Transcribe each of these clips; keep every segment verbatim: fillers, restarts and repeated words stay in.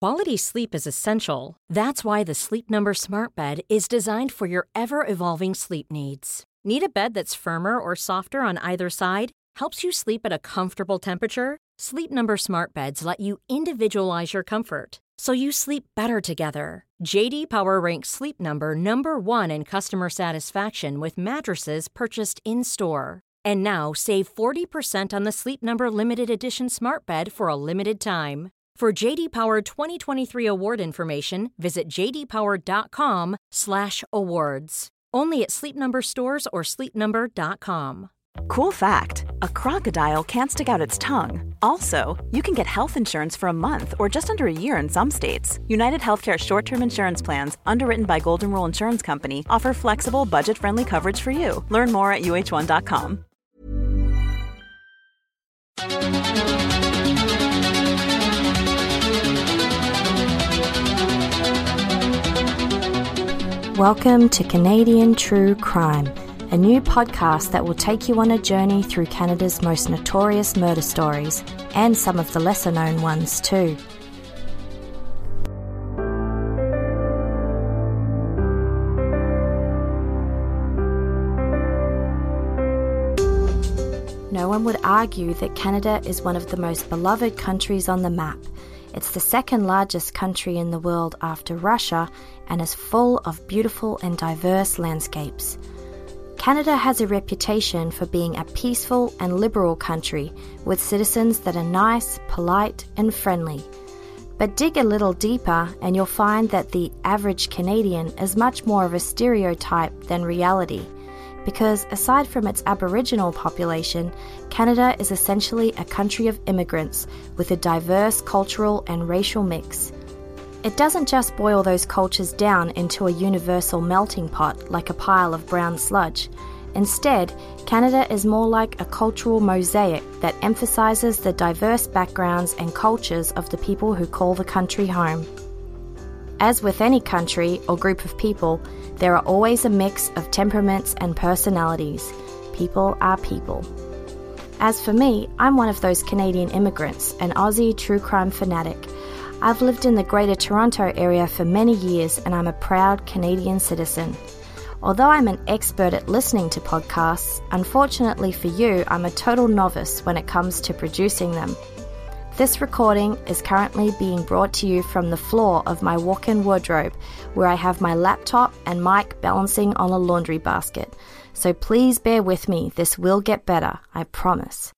Quality sleep is essential. That's why the Sleep Number Smart Bed is designed for your ever-evolving sleep needs. Need a bed that's firmer or softer on either side? Helps you sleep at a comfortable temperature? Sleep Number Smart Beds let you individualize your comfort, so you sleep better together. J D Power ranks Sleep Number number one in customer satisfaction with mattresses purchased in-store. And now, save forty percent on the Sleep Number Limited Edition Smart Bed for a limited time. For J D Power twenty twenty-three award information, visit j d power dot com slash awards. Only at Sleep Number stores or sleep number dot com. Cool fact, a crocodile can't stick out its tongue. Also, you can get health insurance for a month or just under a year in some states. United Healthcare short-term insurance plans, underwritten by Golden Rule Insurance Company, offer flexible, budget-friendly coverage for you. Learn more at u h one dot com. Welcome to Canadian True Crime, a new podcast that will take you on a journey through Canada's most notorious murder stories, and some of the lesser-known ones too. No one would argue that Canada is one of the most beloved countries on the map. It's the second largest country in the world after Russia and is full of beautiful and diverse landscapes. Canada has a reputation for being a peaceful and liberal country with citizens that are nice, polite, and friendly. But dig a little deeper and you'll find that the average Canadian is much more of a stereotype than reality. Because aside from its Aboriginal population, Canada is essentially a country of immigrants with a diverse cultural and racial mix. It doesn't just boil those cultures down into a universal melting pot like a pile of brown sludge. Instead, Canada is more like a cultural mosaic that emphasizes the diverse backgrounds and cultures of the people who call the country home. As with any country or group of people, there are always a mix of temperaments and personalities. People are people. As for me, I'm one of those Canadian immigrants, an Aussie true crime fanatic. I've lived in the Greater Toronto area for many years and I'm a proud Canadian citizen. Although I'm an expert at listening to podcasts, unfortunately for you, I'm a total novice when it comes to producing them. This recording is currently being brought to you from the floor of my walk-in wardrobe, where I have my laptop and mic balancing on a laundry basket. So please bear with me, this will get better, I promise.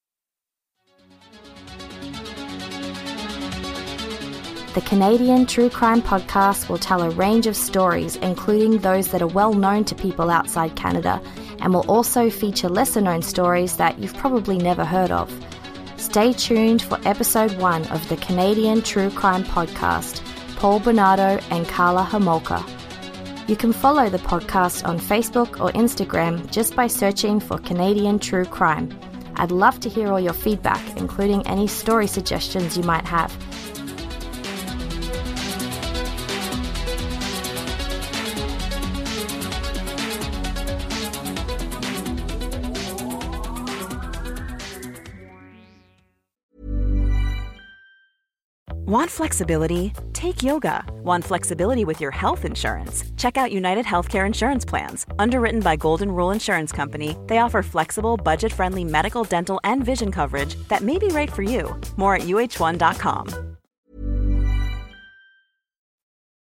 The Canadian True Crime Podcast will tell a range of stories, including those that are well known to people outside Canada, and will also feature lesser-known stories that you've probably never heard of. Stay tuned for episode one of the Canadian True Crime Podcast, Paul Bernardo and Carla Homolka. You can follow the podcast on Facebook or Instagram just by searching for Canadian True Crime. I'd love to hear all your feedback, including any story suggestions you might have. Want flexibility? Take yoga. Want flexibility with your health insurance? Check out United Healthcare Insurance Plans. Underwritten by Golden Rule Insurance Company, they offer flexible, budget-friendly medical, dental, and vision coverage that may be right for you. More at u h one dot com.